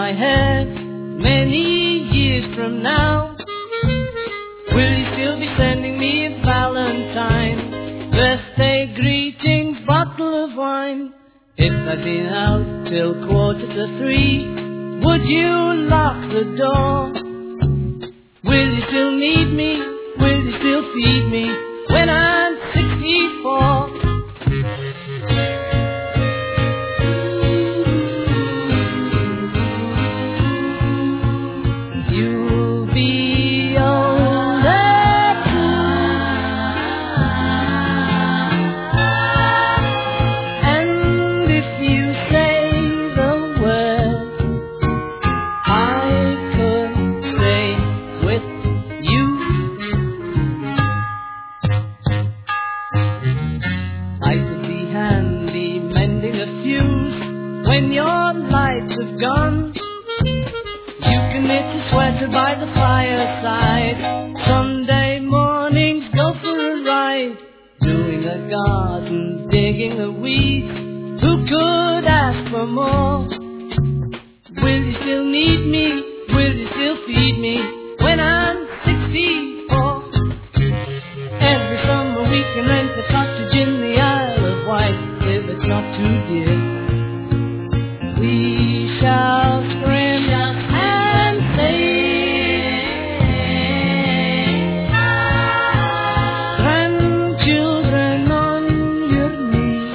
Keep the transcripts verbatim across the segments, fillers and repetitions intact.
my hair many years from now? Will you still be sending me a Valentine, birthday greetings, bottle of wine? If I'd been out till quarter to three, would you lock the door? Will you still need me? Will you still feed me when I'm sixty-four? You'll be older too, and if you say the word, I could stay with you. I could be handy mending a fuse when your lights have gone. You can knit a sweater by the fireside. Sunday mornings go for a ride, doing a garden, digging the weeds. Who could ask for more? Will you still need me? Will you still feed me when I'm sixty-four? Every summer we can rent a cottage in the Isle of Wight, if it's not too dear. We shall scream and sing, grandchildren on your knee,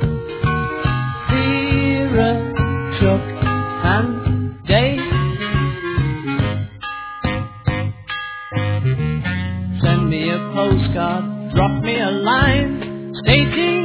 Vera, Chuck and Dave. Send me a postcard, drop me a line, stating